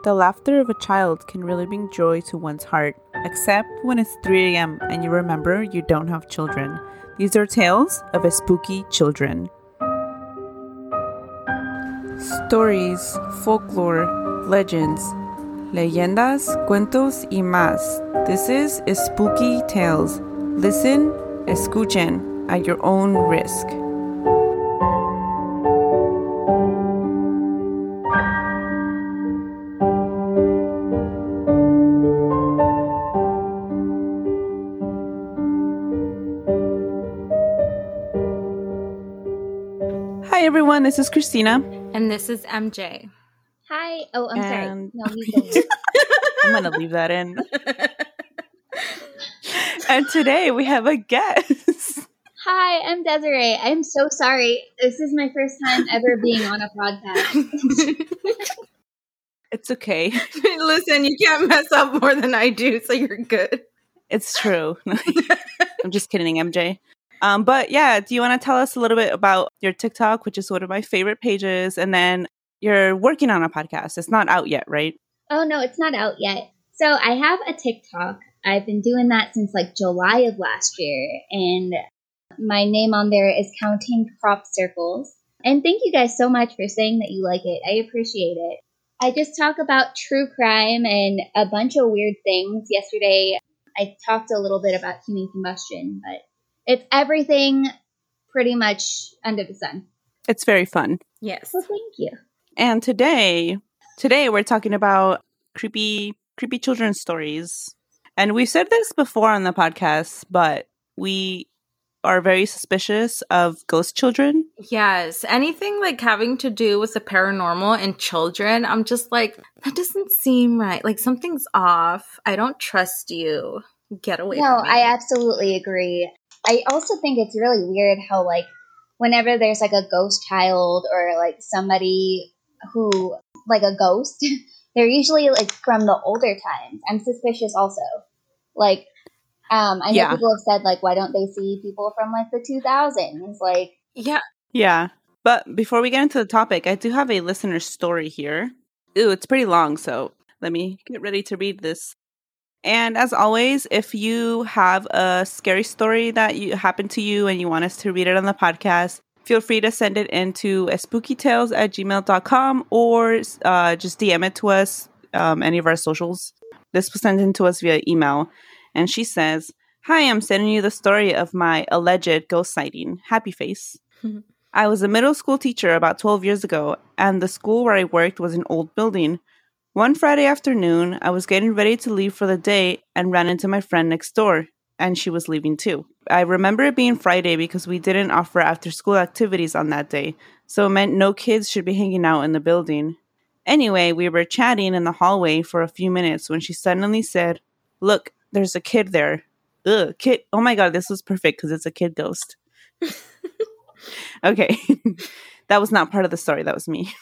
The laughter of a child can really bring joy to one's heart, except when it's 3 a.m. and you remember you don't have children. These are tales of a spooky children. Stories, folklore, legends, leyendas, cuentos y más. This is Spooky Tales. Listen, escuchen at your own risk. Hi everyone, this is Christina. And this is MJ. Hi. Oh, I'm sorry. No, I'm going to leave that in. And today we have a guest. Hi, I'm Desiree. I'm so sorry. This is my first time ever being on a podcast. It's okay. Listen, you can't mess up more than I do, so you're good. It's true. I'm just kidding, MJ. But yeah, do you want to tell us a little bit about your TikTok, which is one of my favorite pages, and then you're working on a podcast. It's not out yet, right? Oh, no, it's not out yet. So I have a TikTok. I've been doing that since like July of last year, and my name on there is Counting Crop Circles. And thank you guys so much for saying that you like it. I appreciate it. I just talk about true crime and a bunch of weird things. Yesterday, I talked a little bit about human combustion, but it's everything pretty much under the sun. It's very fun. Yes. Well, thank you. And today we're talking about creepy children's stories. And we've said this before on the podcast, but we are very suspicious of ghost children. Yes. Anything like having to do with the paranormal and children, I'm just like, that doesn't seem right. Like something's off. I don't trust you. Get away from me. No, I absolutely agree. I also think it's really weird how, like, whenever there's, like, a ghost child or, like, somebody who, like, a ghost, they're usually, like, from the older times. I'm suspicious also. Like, I know people have said, like, why don't they see people from, like, the 2000s? Like, Yeah. But before we get into the topic, I do have a listener story here. Ooh, it's pretty long, so let me get ready to read this. And as always, if you have a scary story that happened to you and you want us to read it on the podcast, feel free to send it into spookytales@gmail.com or just DM it to us, any of our socials. This was sent in to us via email. And she says, "Hi, I'm sending you the story of my alleged ghost sighting. Happy face. I was a middle school teacher about 12 years ago, and the school where I worked was an old building. One Friday afternoon, I was getting ready to leave for the day and ran into my friend next door, and she was leaving too. I remember it being Friday because we didn't offer after-school activities on that day, so it meant no kids should be hanging out in the building. Anyway, we were chatting in the hallway for a few minutes when she suddenly said, 'Look, there's a kid there.' Ugh, kid. Oh my God, this was perfect because it's a kid ghost." Okay. That was not part of the story. That was me.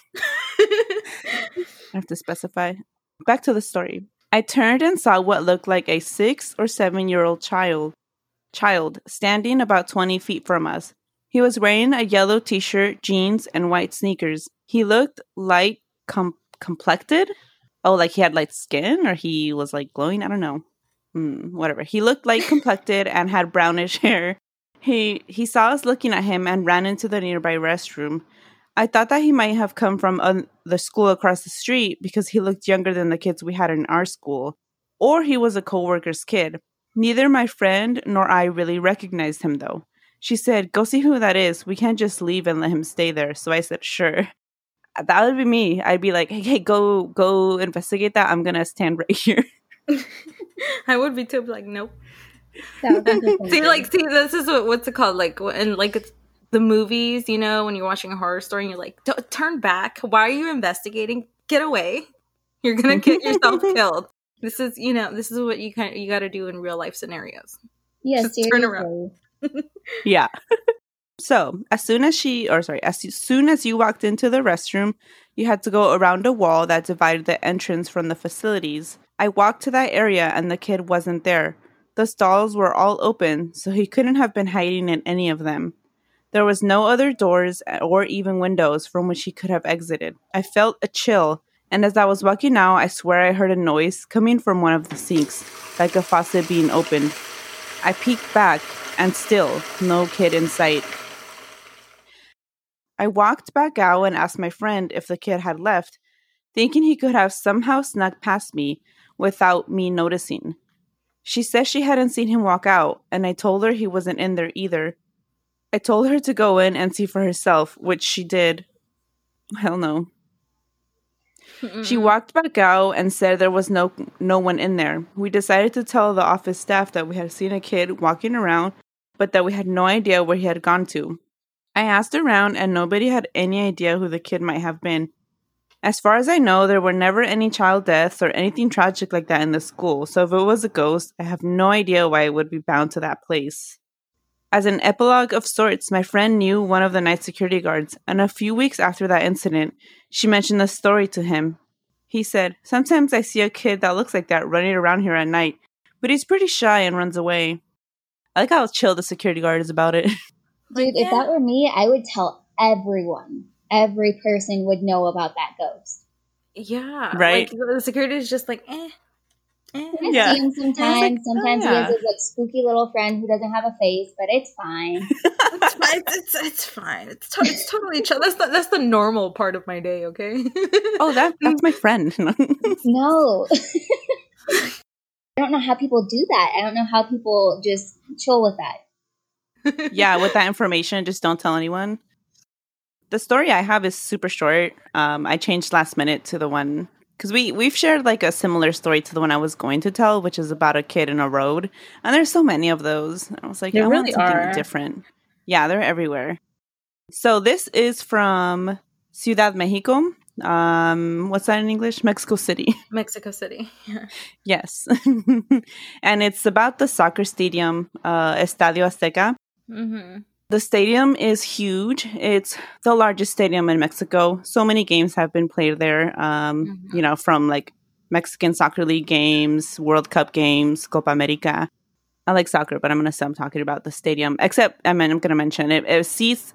I have to specify. Back to the story. I turned and saw what looked like a 6 or 7-year-old child standing about 20 feet from us. He was wearing a yellow t-shirt, jeans, and white sneakers. He looked light complected. Oh, like he had light skin or he was like glowing? I don't know. Whatever. He looked light complected and had brownish hair. He saw us looking at him and ran into the nearby restroom. I thought that he might have come from the school across the street because he looked younger than the kids we had in our school. Or he was a coworker's kid. Neither my friend nor I really recognized him, though. She said, "Go see who that is. We can't just leave and let him stay there." So I said, "Sure." That would be me. I'd be like, hey, go investigate that. I'm going to stand right here. I would be too, like, nope. see, this is what's it called? Like, and like it's the movies, you know, when you're watching a horror story and you're like, turn back. Why are you investigating? Get away. You're going to get yourself killed. This is what you got to do in real life scenarios. Yes, just turn around. Yeah. So as soon as you walked into the restroom, you had to go around a wall that divided the entrance from the facilities. I walked to that area and the kid wasn't there. The stalls were all open, so he couldn't have been hiding in any of them. There was no other doors or even windows from which he could have exited. I felt a chill, And as I was walking out, I swear I heard a noise coming from one of the sinks, like a faucet being opened. I peeked back, and still, no kid in sight. I walked back out and asked my friend if the kid had left, thinking he could have somehow snuck past me without me noticing. She said she hadn't seen him walk out, and I told her he wasn't in there either. I told her to go in and see for herself, which she did. Hell no. She walked back out and said there was no one in there. We decided to tell the office staff that we had seen a kid walking around, but that we had no idea where he had gone to. I asked around, and nobody had any idea who the kid might have been. As far as I know, there were never any child deaths or anything tragic like that in the school, so if it was a ghost, I have no idea why it would be bound to that place. As an epilogue of sorts, my friend knew one of the night security guards, and a few weeks after that incident, she mentioned the story to him. He said, "Sometimes I see a kid that looks like that running around here at night, but he's pretty shy and runs away." I like how chill the security guard is about it. Dude, if that were me, I would tell everyone. Every person would know about that ghost. Yeah. Right. Like, the security is just like, eh. I Yeah. see him sometimes. Like, sometimes oh, he yeah. has his like spooky little friend who doesn't have a face, but it's fine. It's fine. It's fine. It's totally chill. That's the normal part of my day, okay? Oh, that's my friend. No. I don't know how people do that. I don't know how people just chill with that. Yeah, with that information, just don't tell anyone. The story I have is super short. I changed last minute to the one because we've shared like a similar story to the one I was going to tell, which is about a kid in a road. And there's so many of those. I was like, There I want really something are. different. Yeah, they're everywhere. So this is from Ciudad Mexico. What's that in English? Mexico City. Mexico City. Yeah. Yes. And it's about the soccer stadium, Estadio Azteca. Mm-hmm. The stadium is huge. It's the largest stadium in Mexico. So many games have been played there, you know, from like Mexican Soccer League games, World Cup games, Copa America. I like soccer, but I'm going to stop talking about the stadium. Except, I'm going to mention it. It seats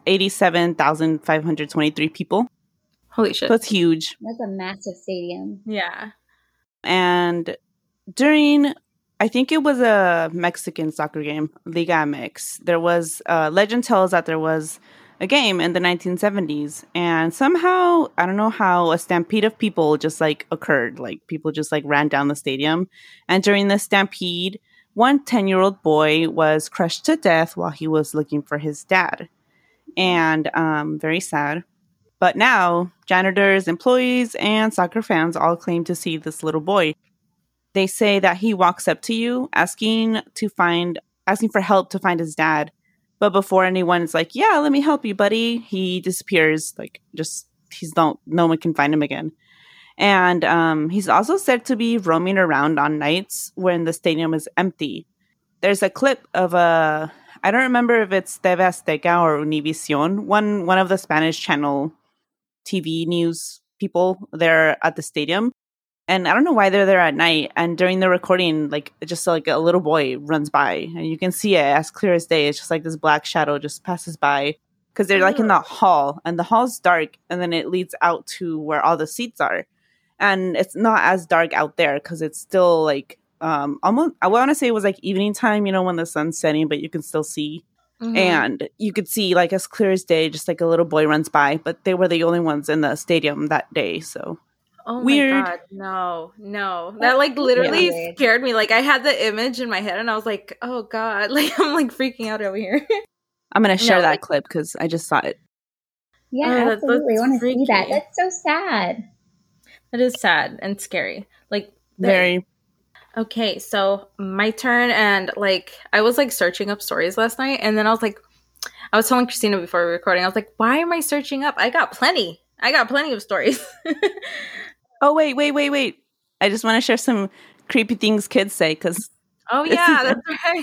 87,523 people. Holy shit. So it's huge. That's a massive stadium. Yeah. And during, I think it was a Mexican soccer game, Liga MX, there was, legend tells that there was a game in the 1970s. And somehow, I don't know how, a stampede of people just like occurred. Like people just like ran down the stadium. And during the stampede, one 10-year-old boy was crushed to death while he was looking for his dad. And very sad. But now, janitors, employees, and soccer fans all claim to see this little boy. They say that he walks up to you asking for help to find his dad. But before anyone is like, "Yeah, let me help you, buddy," he disappears. Like, no one can find him again. And he's also said to be roaming around on nights when the stadium is empty. There's a clip of I don't remember if it's TV Azteca or Univision, one of the Spanish channel TV news people there at the stadium. And I don't know why they're there at night. And during the recording, like just like a little boy runs by, and you can see it as clear as day. It's just like this black shadow just passes by because they're like in the hall, and the hall's dark, and then it leads out to where all the seats are. And it's not as dark out there because it's still like almost, I want to say it was like evening time, you know, when the sun's setting, but you can still see. Mm-hmm. And you could see like as clear as day, just like a little boy runs by, but they were the only ones in the stadium that day. So Oh weird. my god, no. That like literally weird. scared me. Like I had the image in my head and I was like, oh god, like I'm like freaking out over here. I'm going to share No, that like- clip because I just saw it. Yeah, Oh, absolutely. I want to see that. freaky. That's so sad. That is sad and scary. Like Very. Okay, so my turn, and like I was like searching up stories last night, and then I was telling Christina before we were recording, I was like, why am I searching up? I got plenty of stories. Oh, wait. I just want to share some creepy things kids say because Oh yeah, that's right.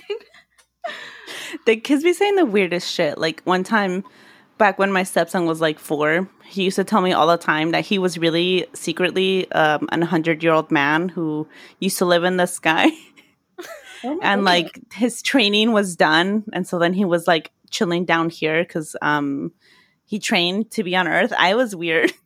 the kids be saying the weirdest shit. Like one time back when my stepson was like 4, he used to tell me all the time that he was really secretly an 100-year-old man who used to live in the sky. Oh my And goodness. like his training was done. And so then he was like chilling down here because he trained to be on Earth. I was weird.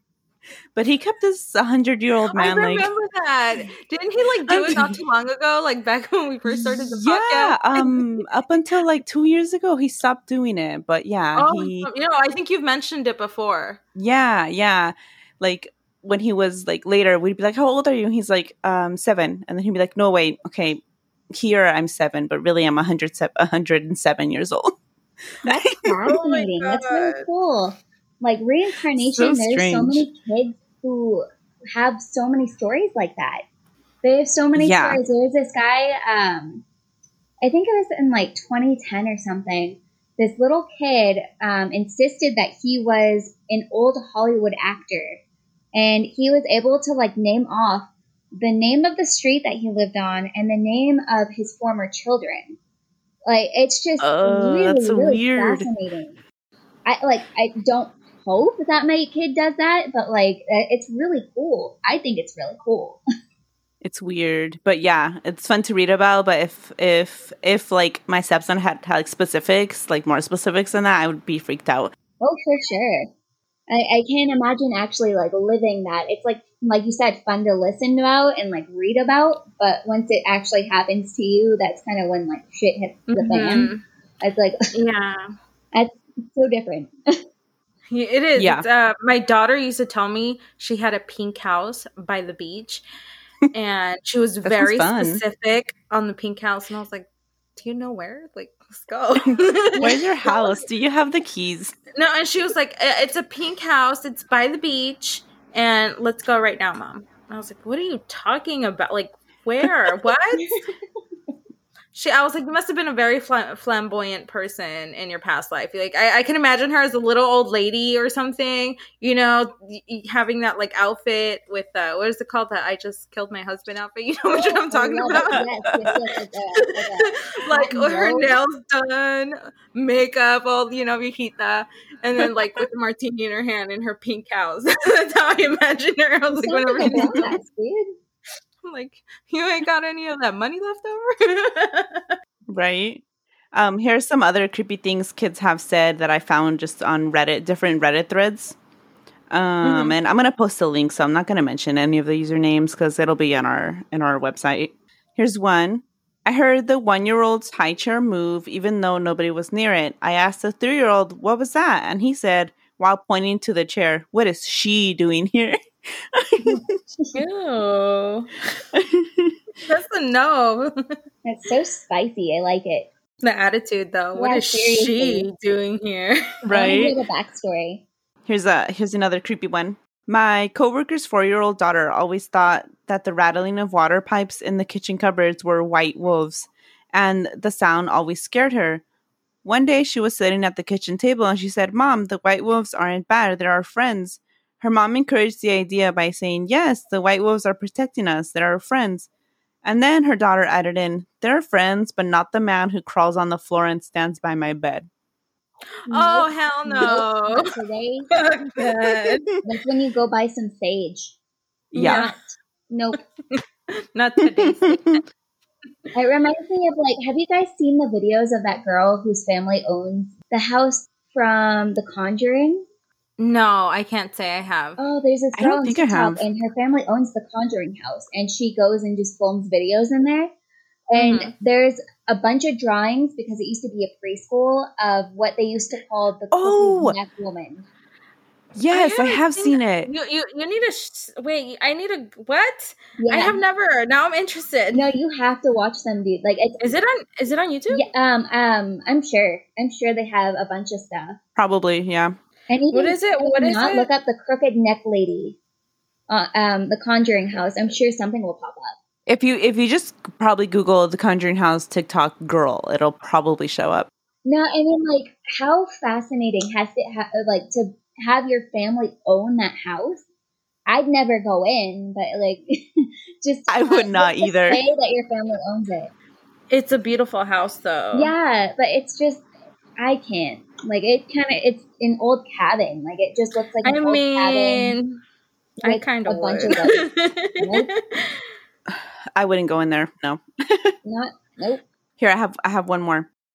But he kept this 100-year-old I man. remember that. Didn't he like do it not too long ago? Like back when we first started the podcast? Up until like 2 years ago, he stopped doing it. But yeah, Oh, I think you've mentioned it before. yeah. Like when he was like later, we'd be like, "How old are you?" And he's like, 7. And then he'd be like, "No, wait, okay, here I'm 7, but really I'm 107 years old." That's fascinating. That's really cool. Like reincarnation, So there's so strange. many kids who have so many stories like that. They have so many Yeah. stories. There was this guy, I think it was in like 2010 or something. This little kid insisted that he was an old Hollywood actor. And he was able to like name off the name of the street that he lived on and the name of his former children. Like, it's just really, that's so really weird. fascinating. I don't hope that my kid does that, but like, it's really cool. I think it's really cool. It's weird, but yeah, it's fun to read about. But if like my stepson had like specifics, like more specifics than that, I would be freaked out. Oh, for sure. I can't imagine actually like living that. It's like you said, fun to listen about and like read about, but once it actually happens to you, that's kind of when like shit hits the fan. It's like, yeah, that's so different. It is. Yeah. It's, my daughter used to tell me she had a pink house by the beach, and she was very specific on the pink house, and I was like, "Do you know where? Like, let's go." Where's your house? Do you have the keys? No, and she was like, "It's a pink house. It's by the beach, and let's go right now, Mom." And I was like, "What are you talking about? Like, where? What?" I was like, "You must have been a very flamboyant person in your past life. Like, I can imagine her as a little old lady or something, you know, having that like outfit with what is it called? That I just killed my husband outfit. You know what I'm talking about? Yes. Like her nails done, makeup, all viejita, and then like with the martini in her hand in her pink house. That's how I imagine her. I was like, whenever you do that, dude. I'm like, you ain't got any of that money left over? Right. Here's some other creepy things kids have said that I found just on Reddit, different Reddit threads. And I'm gonna post a link, so I'm not gonna mention any of the usernames because it'll be on our website. Here's one. I heard the 1-year-old's high chair move even though nobody was near it. I asked the 3-year-old, "What was that?" And he said, while pointing to the chair, "What is she doing here?" Ew. That's a no. That's so spicy. I like it. The attitude, though. Yeah, what is she doing here? Right. I want to hear the backstory. Here's another creepy one. My coworker's 4-year-old daughter always thought that the rattling of water pipes in the kitchen cupboards were white wolves, and the sound always scared her. One day she was sitting at the kitchen table and she said, "Mom, the white wolves aren't bad. They're our friends." Her mom encouraged the idea by saying, "Yes, the white wolves are protecting us. They're our friends." And then her daughter added in, "They're friends, but not the man who crawls on the floor and stands by my bed." Oh, hell no. Nope, not today. That's when you go buy some sage. Yeah. Nope. Not today. It reminds me of like, have you guys seen the videos of that girl whose family owns the house from The Conjuring? No, I can't say I have. Oh, there's this girl on TikTok, and her family owns The Conjuring house, and she goes and just films videos in there. And there's a bunch of drawings because it used to be a preschool of what they used to call the crooked neck woman. Yes, I have seen it. You need to wait. I need a what? Yeah. I have never. Now I'm interested. No, you have to watch them, dude. Like, is it on YouTube? Yeah. I'm sure. I'm sure they have a bunch of stuff. Probably, yeah. And even what is it? What is it? Look up the crooked neck lady. The Conjuring house. I'm sure something will pop up. If you just probably Google the Conjuring house TikTok girl, it'll probably show up. No, I mean, like, how fascinating has it to have your family own that house? I'd never go in, but like, just I would not either. Say that your family owns it. It's a beautiful house, though. Yeah, but it's just I can't. Like, it's an old cabin. Like, it just looks like an old cabin. I kind of would. I wouldn't go in there. No. Nope. Here, I have one more.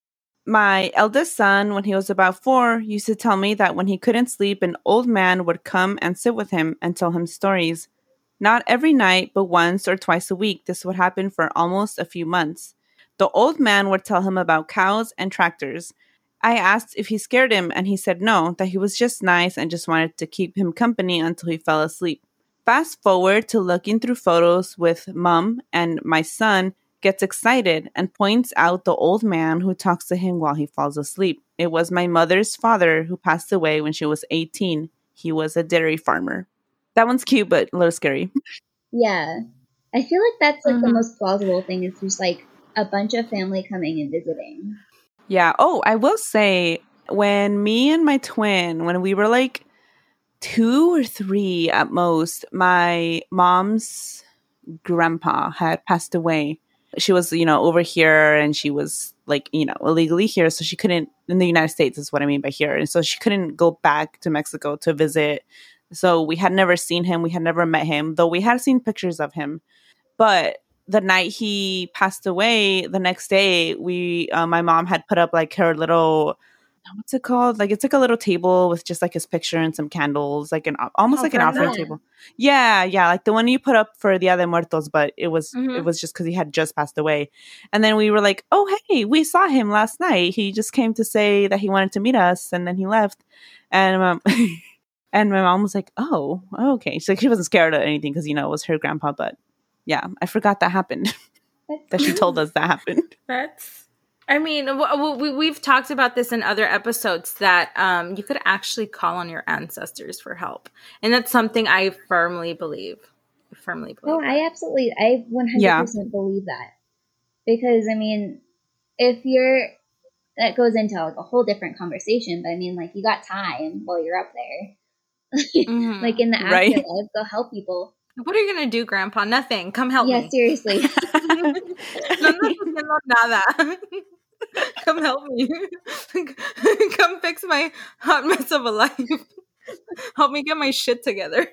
My eldest son, when he was about 4, used to tell me that when he couldn't sleep, an old man would come and sit with him and tell him stories. Not every night, but once or twice a week. This would happen for almost a few months. The old man would tell him about cows and tractors. I asked if he scared him, and he said no, that he was just nice and just wanted to keep him company until he fell asleep. Fast forward to looking through photos with Mom, and my son gets excited and points out the old man who talks to him while he falls asleep. It was my mother's father who passed away when she was 18. He was a dairy farmer. That one's cute, but a little scary. Yeah. I feel like that's like the Mhm. most plausible thing is just like a bunch of family coming and visiting. Yeah. Oh, I will say, when me and my twin, when we were like 2 or 3 at most, my mom's grandpa had passed away. She was, over here, and she was like, illegally here. So she couldn't, in the United States is what I mean by here. And so she couldn't go back to Mexico to visit. So we had never seen him. We had never met him, though we had seen pictures of him. But the night he passed away, the next day, my mom had put up like her little, what's it called? Like, it's like a little table with just like his picture and some candles, like almost like an offering Ofrenda. table. Yeah, like the one you put up for Dia de Muertos, but it was Mhm. just because he had just passed away. And then we were like, oh hey, we saw him last night. He just came to say that he wanted to meet us, and then he left. And and my mom was like, oh, okay. So she wasn't scared of anything because it was her grandpa, but yeah, I forgot that happened. That she told us that happened. I mean, we've talked about this in other episodes that you could actually call on your ancestors for help. And that's something I firmly believe. Oh, I 100% Yeah. believe that. Because, I mean, that goes into like a whole different conversation, but I mean, like, you got time while you're up there. Mhm. Like, in the Right. afterlife, go help people. What are you going to do, Grandpa? Nothing. Come help Yeah, me. seriously. No ando haciendo nada. Come help me. Come fix my hot mess of a life. Help me get my shit together.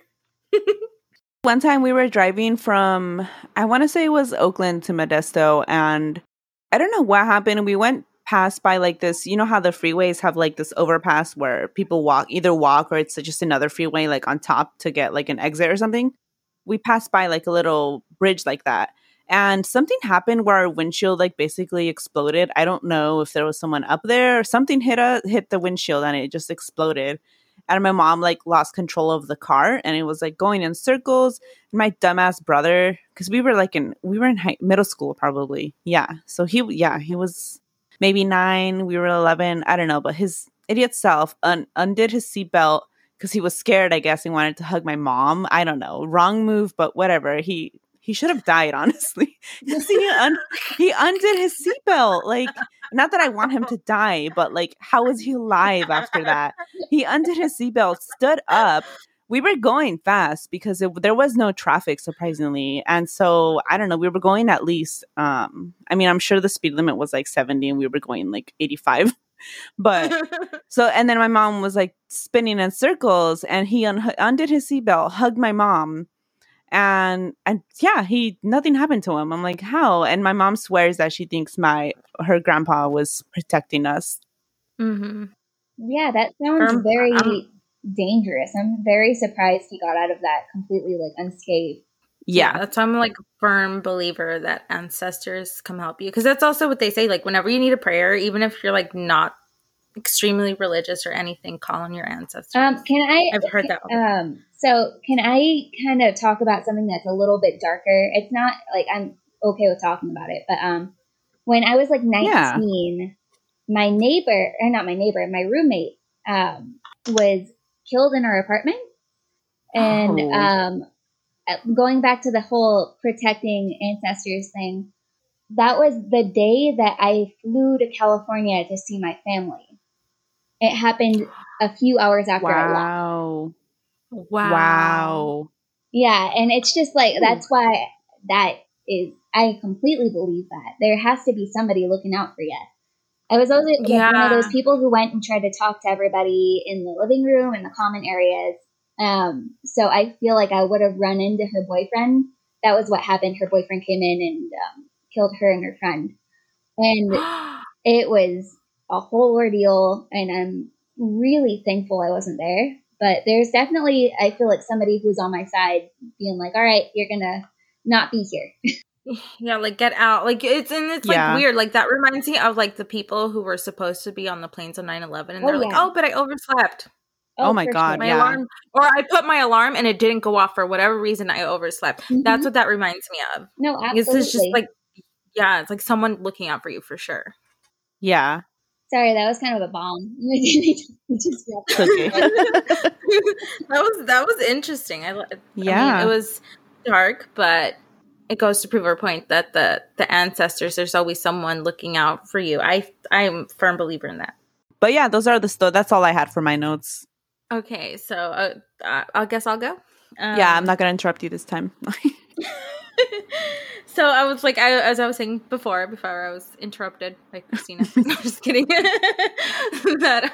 One time we were driving from, I want to say it was Oakland to Modesto, and I don't know what happened. We went past by like this, you know how the freeways have like this overpass where people either walk or it's just another freeway like on top to get like an exit or something. We passed by like a little bridge like that. And something happened where our windshield like basically exploded. I don't know if there was someone up there or something hit the windshield and it just exploded. And my mom like lost control of the car and it was like going in circles. And my dumbass brother, because we were in middle school probably. Yeah. So he was maybe 9. We were 11. I don't know. But his idiot self undid his seatbelt because he was scared, I guess, and wanted to hug my mom. I don't know. Wrong move, but whatever. He should have died, honestly. Because he undid his seatbelt. Like, not that I want him to die, but like, how was he alive after that? He undid his seatbelt, stood up. We were going fast because there was no traffic, surprisingly. And so, I don't know, we were going at least, I mean, I'm sure the speed limit was like 70 and we were going like 85. But so, and then my mom was like spinning in circles and he undid his seatbelt, hugged my mom. And yeah, nothing happened to him. I'm like, how? And my mom swears that she thinks her grandpa was protecting us. Mm-hmm. Yeah, that sounds very dangerous. I'm very surprised he got out of that completely like unscathed. Yeah. That's why I'm like a firm believer that ancestors come help you. Because that's also what they say. Like, whenever you need a prayer, even if you're like not extremely religious or anything, call on your ancestors. I've heard that. So can I kind of talk about something that's a little bit darker? It's not like I'm okay with talking about it, but when I was like 19, my roommate was killed in our apartment. And going back to the whole protecting ancestors thing, that was the day that I flew to California to see my family. It happened a few hours after I left. Wow. Yeah, and it's just like, that's why I completely believe that. There has to be somebody looking out for you. I was also like one of those people who went and tried to talk to everybody in the living room and the common areas. So I feel like I would have run into her boyfriend. That was what happened. Her boyfriend came in and killed her and her friend. And it was a whole ordeal, and I'm really thankful I wasn't there. But there's definitely, I feel like somebody who's on my side being like, all right, you're going to not be here. Yeah, like get out. Like it's like weird. Like that reminds me of like the people who were supposed to be on the planes on 9/11 and they're like, "Oh, but I overslept." Oh my God, sure. My alarm, or I put my alarm and it didn't go off for whatever reason. I overslept. Mm-hmm. That's what that reminds me of. No, absolutely. This is just like, yeah, it's like someone looking out for you for sure. Yeah. Sorry, that was kind of a bomb. Okay. that was interesting. I mean, it was dark, but it goes to prove our point that the ancestors, there's always someone looking out for you. I'm a firm believer in that. But yeah, those are that's all I had for my notes. Okay, so I guess I'll go. Yeah, I'm not going to interrupt you this time. So I was like, as I was saying before I was interrupted by Christina. No, just kidding. That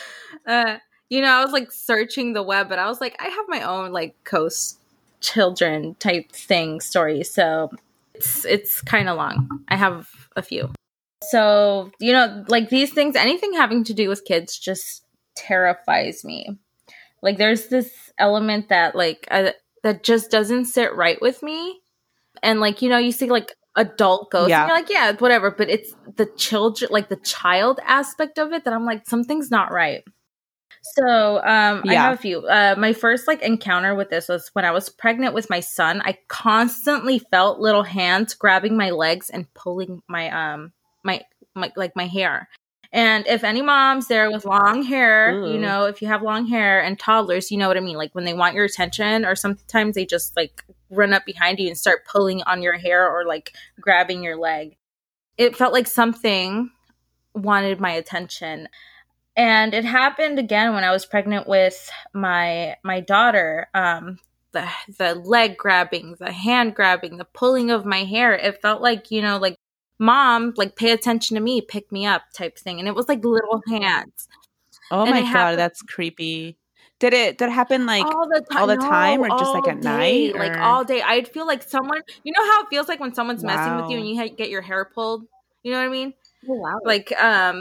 I was like searching the web, but I was like, I have my own like Coast children type thing story, so it's kind of long. I have a few. So like these things, anything having to do with kids just terrifies me. Like there's this element that like that just doesn't sit right with me. And like, you see like adult ghosts and you're like, yeah, whatever. But it's the children, like the child aspect of it that I'm like, something's not right. So I have a few. My first like encounter with this was when I was pregnant with my son. I constantly felt little hands grabbing my legs and pulling my my hair. And if any moms there with long hair, if you have long hair and toddlers, you know what I mean? Like when they want your attention, or sometimes they just like run up behind you and start pulling on your hair or like grabbing your leg. It felt like something wanted my attention. And it happened again when I was pregnant with my daughter. The leg grabbing, the hand grabbing, the pulling of my hair. It felt like, like mom, like pay attention to me, pick me up type thing. And it was like little hands. Oh my God, that's creepy. Did it happen like all the time or just like at night? Like all day. I'd feel like someone, how it feels like when someone's messing with you and you get your hair pulled. You know what I mean? Oh, wow. Like,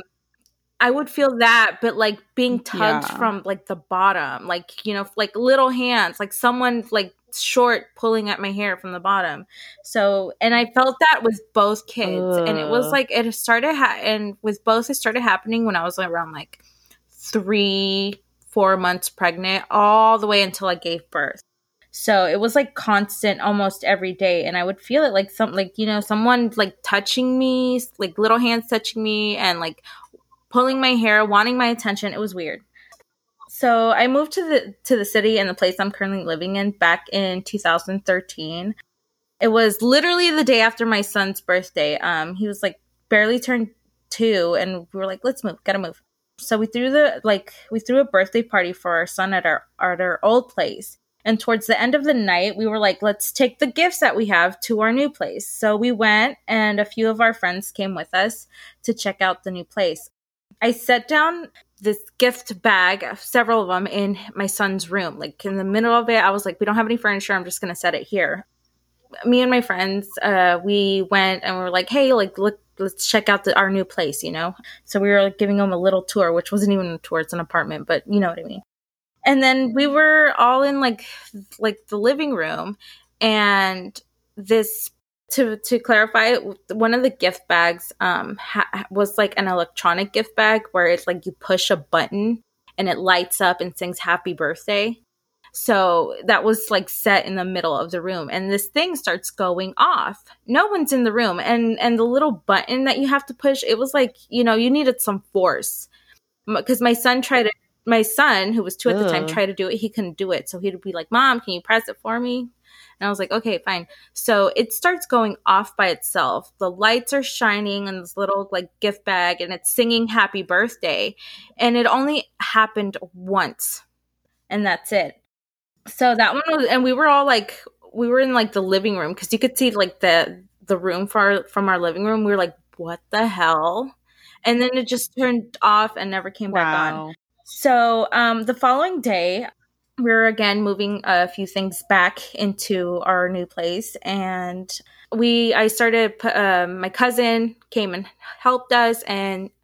I would feel that, but like being tugged from like the bottom, like, like little hands, like someone like short pulling at my hair from the bottom. So, and I felt that with both kids. And it was like, it started, and with both, it started happening when I was around like 3-4 months pregnant, all the way until I gave birth. So it was like constant almost every day. And I would feel it like someone like touching me, like little hands touching me and like pulling my hair, wanting my attention. It was weird. So I moved to the city and the place I'm currently living in back in 2013. It was literally the day after my son's birthday. He was like barely turned 2 and we were like, let's move, gotta move. So we threw a birthday party for our son at our old place. And towards the end of the night, we were like, let's take the gifts that we have to our new place. So we went, and a few of our friends came with us to check out the new place. I set down this gift bag, several of them, in my son's room. Like in the middle of it, I was like, we don't have any furniture. I'm just going to set it here. Me and my friends, we went and we were like, hey, like, look, let's check out our new place, So we were like, giving them a little tour, which wasn't even a tour. It's an apartment, but you know what I mean. And then we were all in like the living room, and this, to clarify, one of the gift bags was like an electronic gift bag where it's like you push a button and it lights up and sings happy birthday. So that was like set in the middle of the room, and this thing starts going off. No one's in the room, and the little button that you have to push, it was like, you needed some force, because my son, who was 2 at the time, tried to do it. He couldn't do it. So he'd be like, Mom, can you press it for me? And I was like, okay, fine. So it starts going off by itself. The lights are shining in this little like gift bag, and it's singing happy birthday. And it only happened once, and that's it. So that one was, and we were all like, we were in like the living room, because you could see like the room from our living room. We were like, what the hell? And then it just turned off and never came back on. So the following day, we were again moving a few things back into our new place, and I started. My cousin came and helped us, and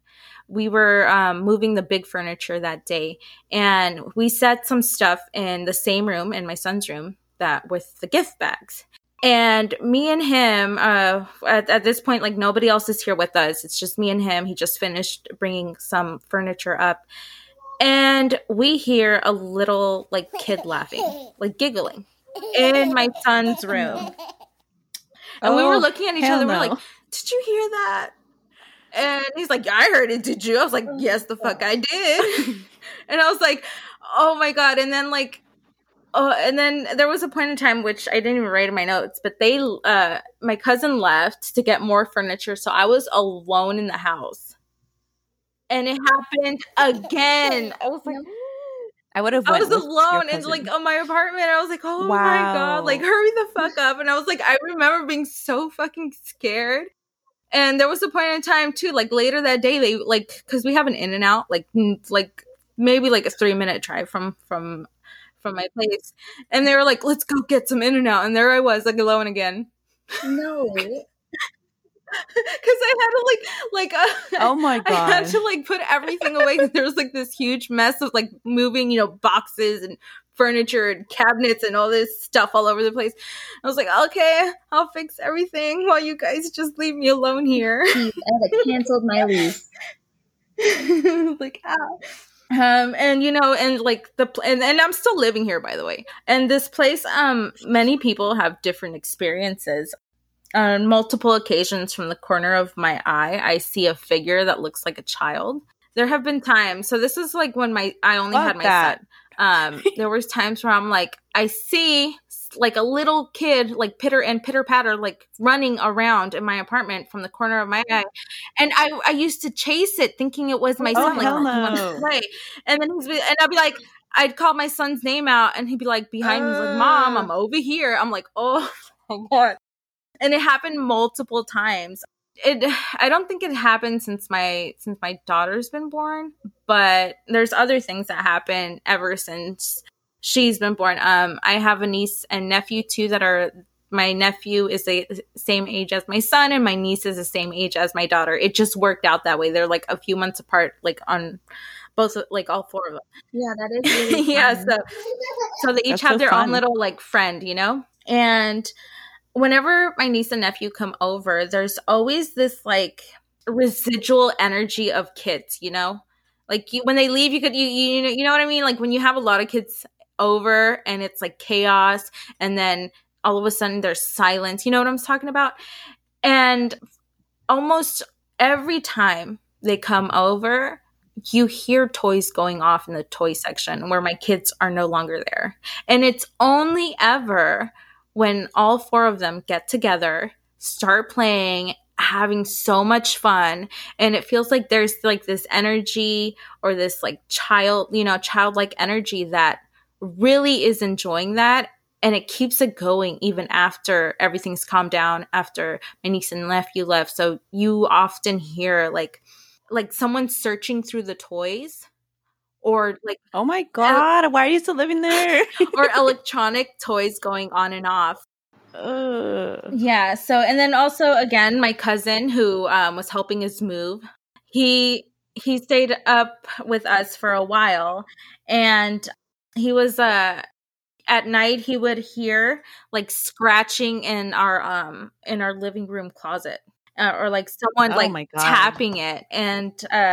we were moving the big furniture that day, and we set some stuff in the same room, in my son's room, that with the gift bags. And me and him, at this point, like nobody else is here with us. It's just me and him. He just finished bringing some furniture up. And we hear a little like kid laughing, like giggling in my son's room. And we were looking at each other. We're like, did you hear that? And he's like, yeah, I heard it. Did you? I was like, yes, the fuck I did. And I was like, oh my God. And then like, and then there was a point in time, which I didn't even write in my notes, but my cousin left to get more furniture. So I was alone in the house. And it happened again. I was like, I was alone in like on my apartment. I was like, oh my God, like hurry the fuck up. And I was like, I remember being so fucking scared. And there was a point in time too, like later that day, they like, cause we have an In-N-Out, like maybe like a 3-minute drive from my place. And they were like, let's go get some In-N-Out. And there I was, like alone again. No. Because I had to oh my God, I had to like put everything away. There was like this huge mess of like moving, boxes and furniture and cabinets and all this stuff all over the place. I was like, okay, I'll fix everything while you guys just leave me alone here. I like canceled my lease. Like, ow. And like and I'm still living here, by the way. And this place, many people have different experiences. On multiple occasions, from the corner of my eye, I see a figure that looks like a child. There have been times, so this is like when I only had my son. There was times where I'm like, I see like a little kid, like pitter patter, like running around in my apartment from the corner of my eye. And I used to chase it thinking it was my son. Like, no. Play. And then I'd be like, I'd call my son's name out and he'd be like behind me, like, Mom, I'm over here. I'm like, oh my God. And it happened multiple times. I don't think it happened since my daughter's been born, but there's other things that happen ever since she's been born. I have a niece and nephew too my nephew is the same age as my son, and my niece is the same age as my daughter. It just worked out that way. They're like a few months apart, like on both, like all four of them. Yeah, that is really yeah. So they each have their own little like friend, and whenever my niece and nephew come over, there's always this like residual energy of kids, like when they leave, you know what I mean? Like when you have a lot of kids over and it's like chaos, and then all of a sudden there's silence, you know what I'm talking about? And almost every time they come over, you hear toys going off in the toy section where my kids are no longer there. And it's only ever when all four of them get together, start playing, having so much fun, and it feels like there's like this energy or this like childlike energy that really is enjoying that, and it keeps it going even after everything's calmed down, after my niece and nephew left. So you often hear like someone searching through the toys, or like, oh my God, why are you still living there? or electronic toys going on and off. Yeah. So, and then also again, my cousin who was helping us move, he stayed up with us for a while, and he was at night he would hear like scratching in our living room closet, or like someone tapping it, and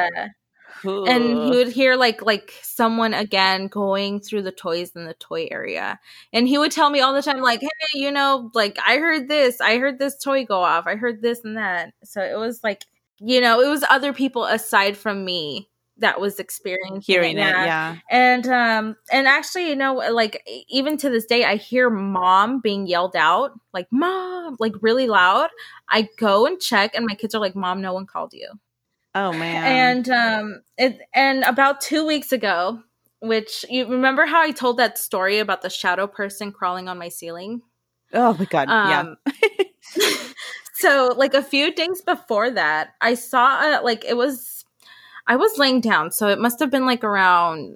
he would hear like someone again going through the toys in the toy area. And he would tell me all the time, like, hey, like I heard this toy go off. I heard this and that. So it was like, it was other people aside from me that was experiencing hearing it. Yeah. And actually, like even to this day, I hear Mom being yelled out, like Mom, like really loud. I go and check, and my kids are like, Mom, no one called you. Oh man. And about 2 weeks ago, which you remember how I told that story about the shadow person crawling on my ceiling? Oh my God. Yeah. So like a few days before that, I saw I was laying down. So it must've been like around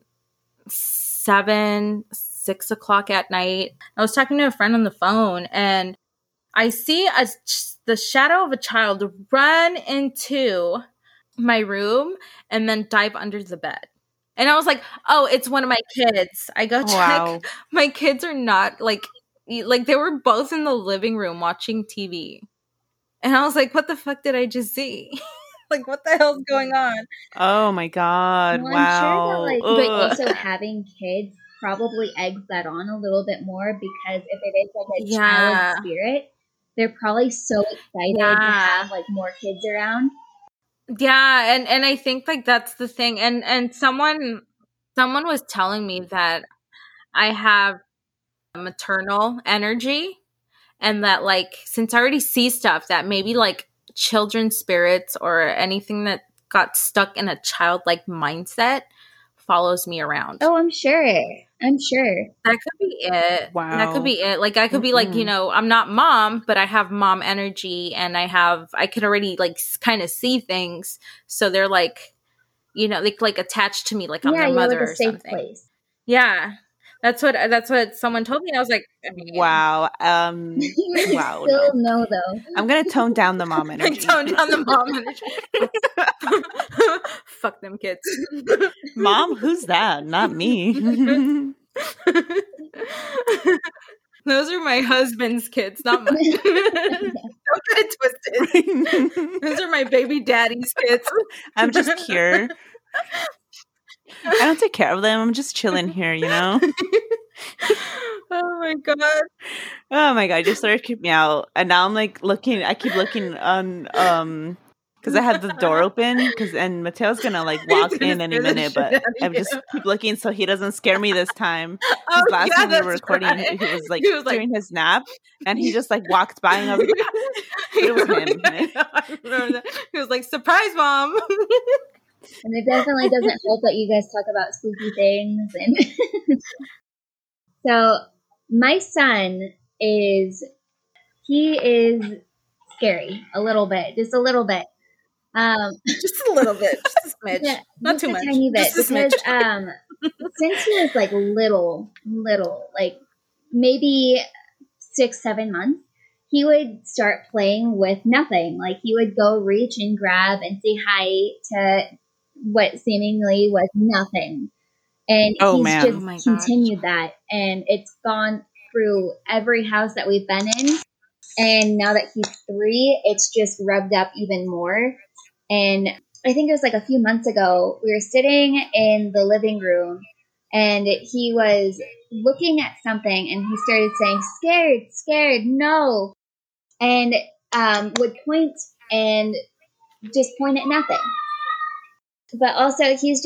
6 o'clock at night. I was talking to a friend on the phone, and I see the shadow of a child run into my room and then dive under the bed. And I was like, oh, it's one of my kids. I go check. Wow. My kids are not like they were both in the living room watching TV. And I was like, what the fuck did I just see? Like, what the hell's going on? Oh my God. Well, I'm sure that, Wow. like, Ugh. also having kids probably eggs that on a little bit more, because if it is like a Yeah. child spirit, they're probably so excited to Yeah. have like more kids around. Yeah, and I think like that's the thing. And someone was telling me that I have maternal energy, and that like since I already see stuff, that maybe like children's spirits or anything that got stuck in a childlike mindset follows me around. Oh, I'm sure. That could be it. Wow. That could be it. Like I could be like, you know, I'm not mom, but I have mom energy, and I could already like kind of see things. So they're like, you know, like attached to me, like I'm their you're mother like a or safe something. place. Yeah. That's what someone told me. I was like, I mean, Wow. You Wow. still No. know though. I'm gonna tone down the mom like energy. tone down the mom energy. Fuck them kids. Mom, who's that? Not me. Those are my husband's kids, not mine. Don't get it twisted. Those are my baby daddy's kids. I'm just here. I don't take care of them. I'm just chilling here, you know? Oh my god. Oh my God, you started to creep me out. And now I'm like looking, I keep looking on, because I had the door open, and Mateo's gonna like walk in any minute, but I just keep looking so he doesn't scare me this time. Because last time we were recording, right. he was like He was like- doing his nap, and he just like walked by, and I was like, it was him. I remember that. He was like, surprise, mom. And it definitely doesn't help that you guys talk about spooky things. And so my son is scary a little bit, just a little bit. Just a little bit, just a smidge, Yeah, not just too a much, tiny bit. just a smidge. Because since he was like little, like maybe 6-7 months, he would start playing with nothing. Like he would go reach and grab and say hi to what seemingly was nothing. And Oh, he's man. just Oh my gosh. continued that. And it's gone through every house that we've been in. And now that he's 3, it's just rubbed up even more. And I think it was like a few months ago, we were sitting in the living room and he was looking at something and he started saying, scared, no. And would point and just point at nothing. But also he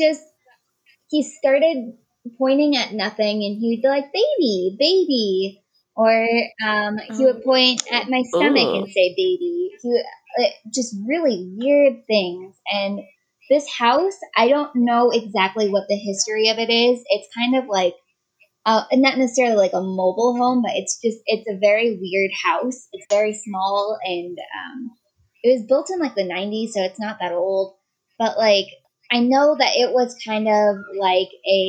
started pointing at nothing and he would be like, baby. Or he would point at my stomach Ugh. and say, baby. Just really weird things. And this house, I don't know exactly what the history of it is. It's kind of like, not necessarily like a mobile home, but it's a very weird house. It's very small, and it was built in like the 90s, so it's not that old. But like, I know that it was kind of like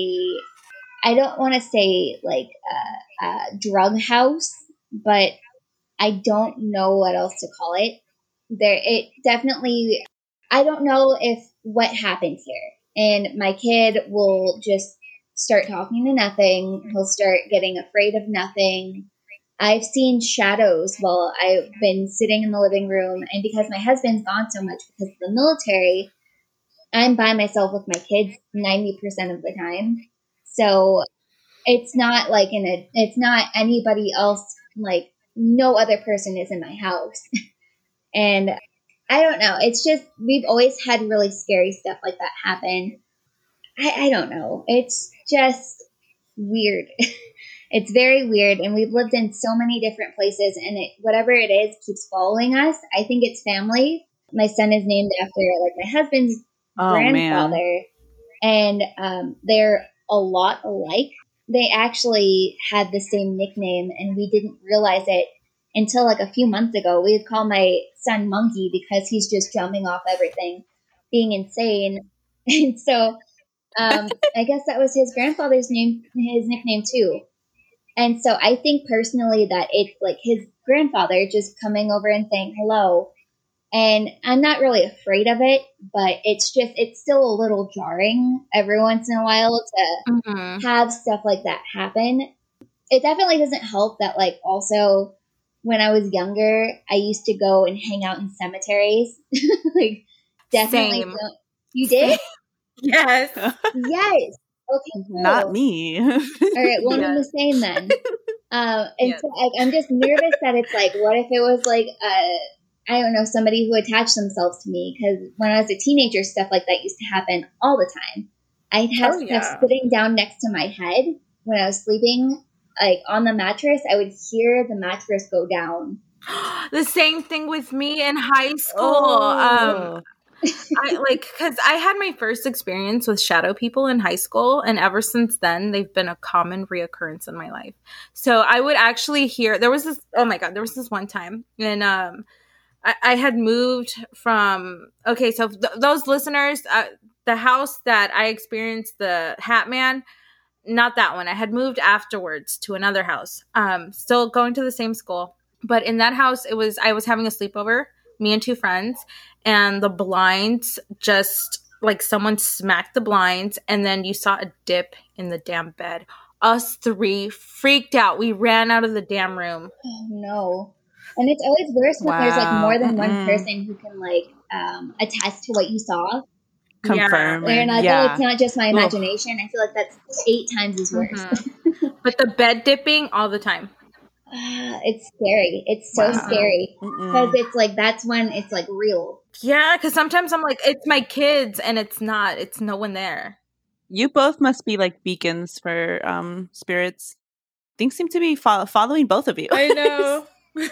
I don't want to say like a drug house, but I don't know what else to call it. It definitely, I don't know if what happened here. And my kid will just start talking to nothing. He'll start getting afraid of nothing. I've seen shadows while I've been sitting in the living room. And because my husband's gone so much because of the military, I'm by myself with my kids 90% of the time. So it's not like it's not anybody else, like no other person is in my house. And I don't know. It's just, we've always had really scary stuff like that happen. I don't know. It's just weird. It's very weird. And we've lived in so many different places, and whatever it is keeps following us. I think it's family. My son is named after like my husband's grandfather. Man. And they're a lot alike. They actually had the same nickname, and we didn't realize it until like a few months ago. We would call my son Monkey because he's just jumping off everything, being insane. And so I guess that was his grandfather's name, his nickname too. And so I think personally that it's like his grandfather just coming over and saying hello. And I'm not really afraid of it, but it's still a little jarring every once in a while to have stuff like that happen. It definitely doesn't help that, like, also when I was younger, I used to go and hang out in cemeteries. Like, definitely Same. don't. You did? Yes. Yes. Okay, cool. Not me. All right, well, I'm the same then. So I'm just nervous that it's like, what if it was like, I don't know, somebody who attached themselves to me? Because when I was a teenager, stuff like that used to happen all the time. I'd have stuff sitting down next to my head when I was sleeping, like on the mattress. I would hear the mattress go down. The same thing with me in high school. Because I had my first experience with shadow people in high school, and ever since then, they've been a common reoccurrence in my life. So I would actually hear, there was this one time, and I had moved from, so those listeners, the house that I experienced the Hat Man, not that one. I had moved afterwards to another house, still going to the same school. But in that house, I was having a sleepover, me and two friends, and the blinds just, like, someone smacked the blinds, and then you saw a dip in the damn bed. Us three freaked out. We ran out of the damn room. Oh, no. And it's always worse when there's, like, more than one person who can, like, attest to what you saw. Confirm. They're not, it's not just my imagination. I feel like that's 8 times as worse. But the bed dipping all the time. It's scary. It's so scary because it's like that's when it's like real. Yeah, because sometimes I'm like, it's my kids, and it's not. It's no one there. You both must be like beacons for spirits. Things seem to be following both of you. I know.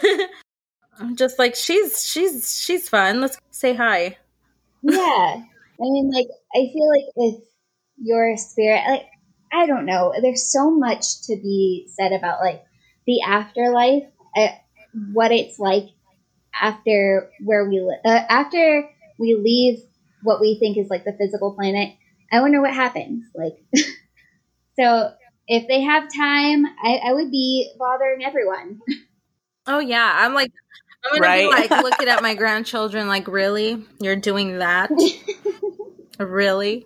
I'm just like, she's fun. Let's say hi. Yeah, I mean, like, I feel like if your spirit, like, I don't know, there's so much to be said about like the afterlife, what it's like after where we live, after we leave what we think is like the physical planet. I wonder what happens. Like, so if they have time, I would be bothering everyone. Oh yeah, I'm gonna be like looking at my grandchildren, like, really, you're doing that? Really?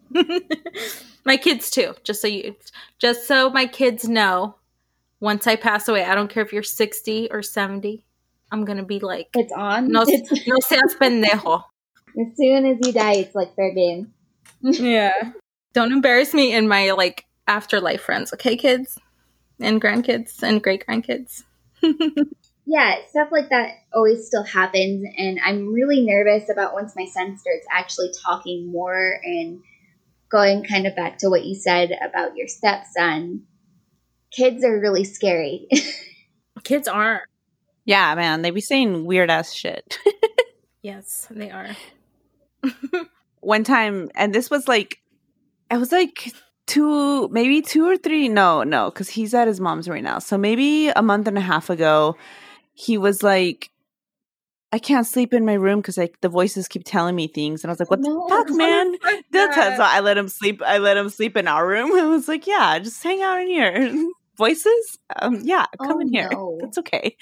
My kids too. Just so my kids know. Once I pass away, I don't care if you're 60 or 70. I'm going to be like, it's on. No seas pendejo. As soon as you die, it's like fair game. Yeah. Don't embarrass me in my, like, afterlife friends, okay, kids? And grandkids and great-grandkids. Yeah, stuff like that always still happens, and I'm really nervous about once my son starts actually talking more and going kind of back to what you said about your stepson. Kids are really scary. Kids aren't. Yeah, man. They be saying weird ass shit. Yes, they are. One time, and this was like, I was like 2 or 3. No, because he's at his mom's right now. So maybe a month and a half ago, he was like, I can't sleep in my room because like the voices keep telling me things, and I was like, "What the fuck, man?" So I let him sleep. I let him sleep in our room. I was like, "Yeah, just hang out in here." Voices, yeah, come in here. No. That's okay.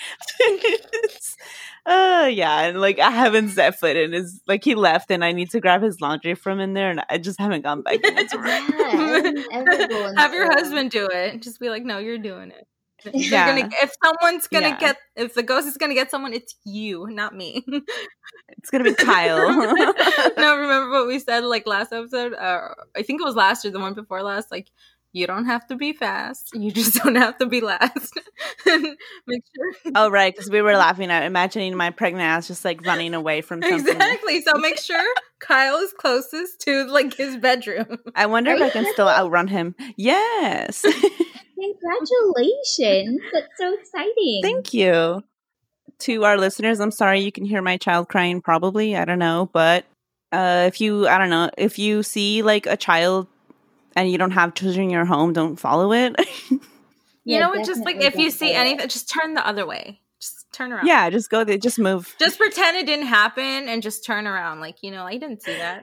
Yeah, and like I haven't set foot in his. Like he left, and I need to grab his laundry from in there, and I just haven't gone back in his room. Yeah, have your husband do it. Just be like, "No, you're doing it." Yeah. If someone's gonna get, if the ghost is gonna get someone, it's you, not me. It's gonna be Kyle. No, remember what we said like last episode? I think it was last or the one before last. Like, you don't have to be fast. You just don't have to be last. Make sure. Oh, right, because we were laughing at imagining my pregnant ass just like running away from something. Exactly. So make sure Kyle is closest to like his bedroom. I wonder if I can still outrun him. Yes. Congratulations. That's so exciting. Thank you. To our listeners, I'm sorry you can hear my child crying probably. I don't know. But if you see like a child and you don't have children in your home, don't follow it. You know what? Just like if you see anything, just turn the other way. Just turn around. Yeah, just go there. Just move. Just pretend it didn't happen and just turn around. Like, I didn't see that.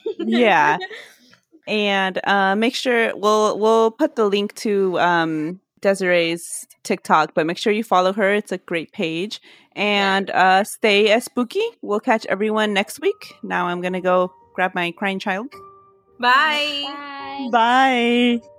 Yeah. And make sure we'll put the link to Desiree's TikTok, but make sure you follow her. It's a great page. And stay spooky. We'll catch everyone next week. Now I'm going to go grab my crying child. Bye. Bye. Bye.